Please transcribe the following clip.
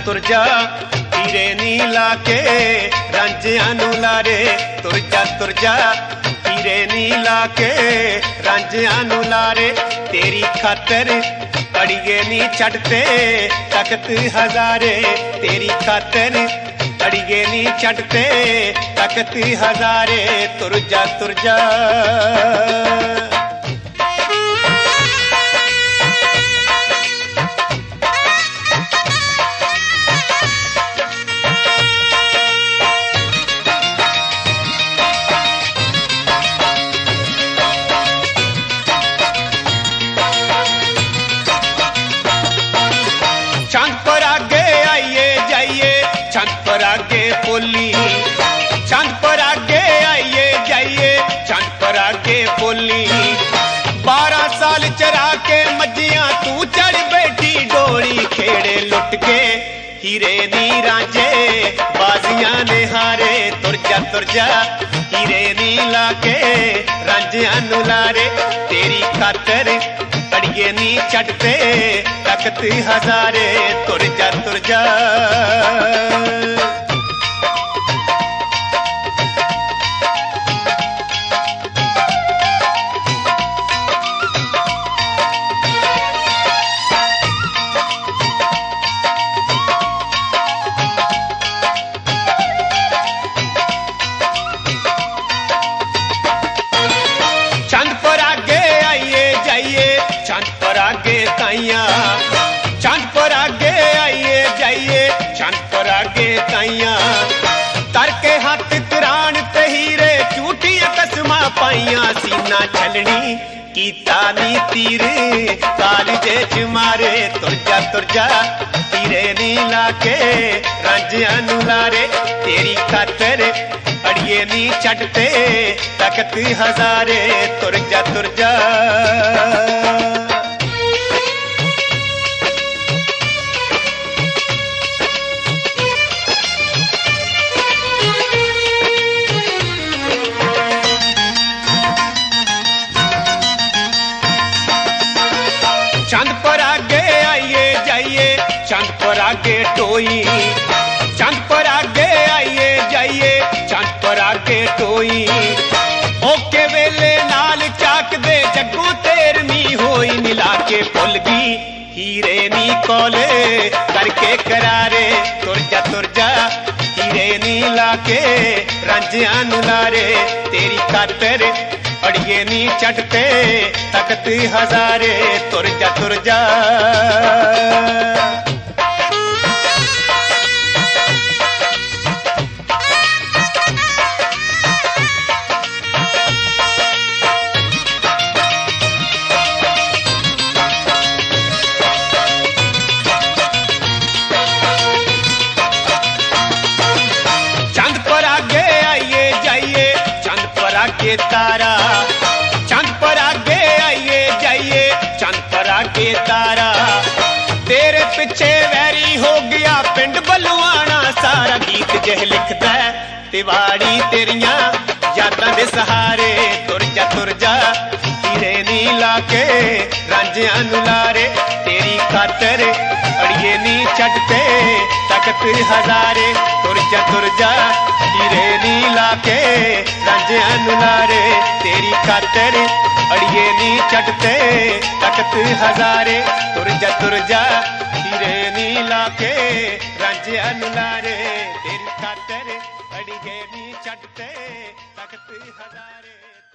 तुर जा हीरे नी लाके रांझियां नू लारे। तुर जा हीरे नी लाके रांझियां नू लारे। तेरी खातर अड़िए नी छड्डते तख्त हजारे। तेरी खातर अड़िए नी छड्डते तख्त हजारे। तुर जा आगे बोली चंद पर आगे आइए जाइए चंद पर आगे बोली। 12 साल चरा के मज्जियां तू चढ़ बैठी डोरी खेड़े लुट के हीरे नी रांझे बाजियां ने हारे। तुर जा हीरे नी लाके रांझियां नू लारे। तेरी खातर अड़िए नी छड्डते तख्त हजारे। तुर जा चंद पर आगे आइए जाइए चंद पर आगे ताइयां। तर के हाथ कुरान ते हीरे झूठियां कसमां पाइयां। सीना छलनी कीता नी तीर कालजे च मारे। तुर जा हीरे नी लाके रांझियां नू लारे। तेरी खातर अड़िए नी छड्डते तख्त हजारे। तुर जा चंद पर आगे आइए जाइए चंद पर आगे टोई। चंद पर आगे आइए जाइए चंद पर आगे टोई। ओके वेले नाल चाक दे जग्गू तेरनी होई। मिला के भुल गई हीरे नी कोले करके करारे। तुर जा हीरे नी लाके रांझियां नू लारे। तेरी खातर अड़िए नी छड्डते तख्त हजारे। तुर जा चंद पर आगे आइए जाइए चंद पर आगे तारा। चंद पर आगे आइए जाइए चंद पर आगे तारा। तेरे पिछे वैरी हो गया पिंड बलुआना सारा। गीत जह लिखदा तिवाड़ी तेरियां यादां दे सहारे। तुर जा हीरे नी लाके रांझियां नू लारे। तेरी खातर अड़िए नी छड्डते तख्त हजारे। तुर जा हीरे नी लाके रांझियां नू लारे। तेरी खातर अड़िए नी छड्डते तख्त हजारे। तुर जा हीरे नी लाके रांझियां नू लारे। तेरी खातर अड़िए नी छड्डते तख्त हजारे।